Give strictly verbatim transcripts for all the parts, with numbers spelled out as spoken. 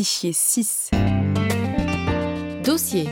Fichier six. Dossier.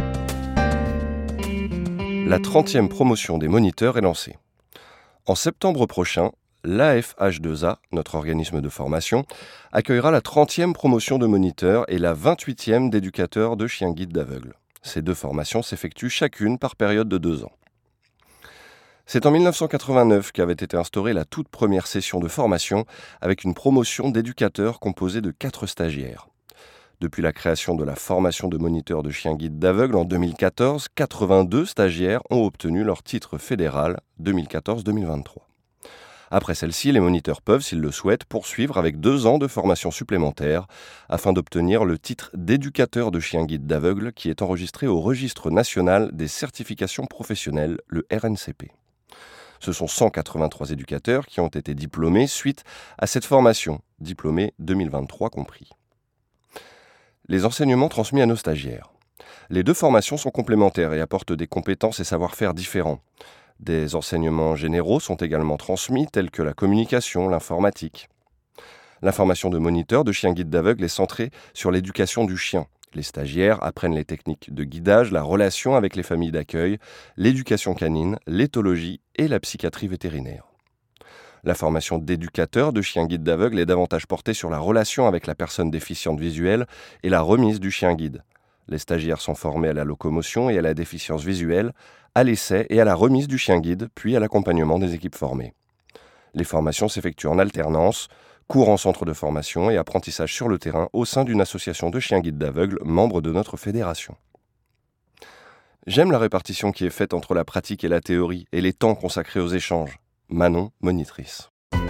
La trentième promotion des moniteurs est lancée. En septembre prochain, l'A F H deux A, notre organisme de formation, accueillera la trentième promotion de moniteurs et la vingt-huitième d'éducateurs de chiens guides d'aveugles. Ces deux formations s'effectuent chacune par période de deux ans. C'est en dix-neuf cent quatre-vingt-neuf qu'avait été instaurée la toute première session de formation avec une promotion d'éducateurs composée de quatre stagiaires. Depuis la création de la formation de moniteurs de chiens guides d'aveugles en deux mille quatorze, quatre-vingt-deux stagiaires ont obtenu leur titre fédéral deux mille quatorze deux mille vingt-trois. Après celle-ci, les moniteurs peuvent, s'ils le souhaitent, poursuivre avec deux ans de formation supplémentaire afin d'obtenir le titre d'éducateur de chiens guides d'aveugles qui est enregistré au Registre national des certifications professionnelles, le R N C P. Ce sont cent quatre-vingt-trois éducateurs qui ont été diplômés suite à cette formation, diplômés deux mille vingt-trois compris. Les enseignements transmis à nos stagiaires. Les deux formations sont complémentaires et apportent des compétences et savoir-faire différents. Des enseignements généraux sont également transmis, tels que la communication, l'informatique. La formation de moniteur de chiens guides d'aveugles est centrée sur l'éducation du chien. Les stagiaires apprennent les techniques de guidage, la relation avec les familles d'accueil, l'éducation canine, l'éthologie et la psychiatrie vétérinaire. La formation d'éducateur de chiens guides d'aveugles est davantage portée sur la relation avec la personne déficiente visuelle et la remise du chien guide. Les stagiaires sont formés à la locomotion et à la déficience visuelle, à l'essai et à la remise du chien guide, puis à l'accompagnement des équipes formées. Les formations s'effectuent en alternance, cours en centre de formation et apprentissage sur le terrain au sein d'une association de chiens guides d'aveugles, membre de notre fédération. J'aime la répartition qui est faite entre la pratique et la théorie et les temps consacrés aux échanges. Manon, monitrice.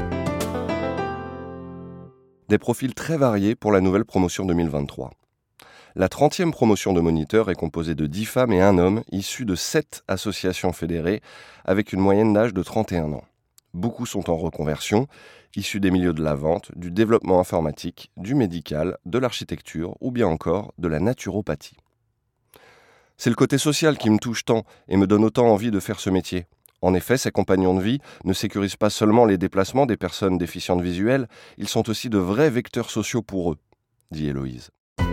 Des profils très variés pour la nouvelle promotion deux mille vingt-trois. La trentième promotion de moniteurs est composée de dix femmes et un homme issus de sept associations fédérées avec une moyenne d'âge de trente et un ans. Beaucoup sont en reconversion, issus des milieux de la vente, du développement informatique, du médical, de l'architecture ou bien encore de la naturopathie. C'est le côté social qui me touche tant et me donne autant envie de faire ce métier. En effet, ces compagnons de vie ne sécurisent pas seulement les déplacements des personnes déficientes visuelles, ils sont aussi de vrais vecteurs sociaux pour eux, dit Héloïse.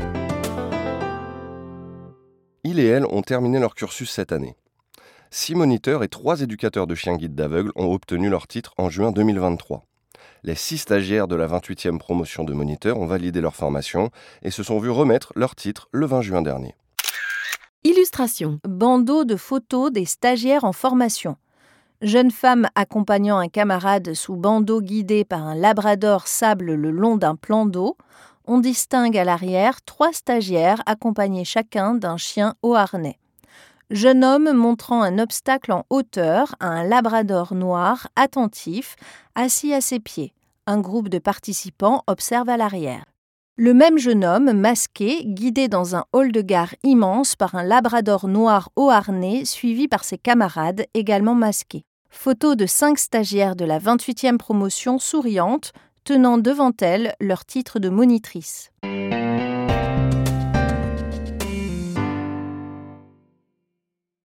Il et elle ont terminé leur cursus cette année. Six moniteurs et trois éducateurs de chiens guides d'aveugles ont obtenu leur titre en juin deux mille vingt-trois. Les six stagiaires de la vingt-huitième promotion de moniteurs ont validé leur formation et se sont vus remettre leur titre le vingt juin dernier. Illustration. Bandeau de photos des stagiaires en formation. Jeune femme accompagnant un camarade sous bandeau guidé par un labrador sable le long d'un plan d'eau. On distingue à l'arrière trois stagiaires accompagnés chacun d'un chien au harnais. Jeune homme montrant un obstacle en hauteur à un labrador noir attentif, assis à ses pieds. Un groupe de participants observe à l'arrière. Le même jeune homme, masqué, guidé dans un hall de gare immense par un labrador noir au harnais, suivi par ses camarades, également masqués. Photo de cinq stagiaires de la vingt-huitième promotion souriantes, tenant devant elles leur titre de monitrice.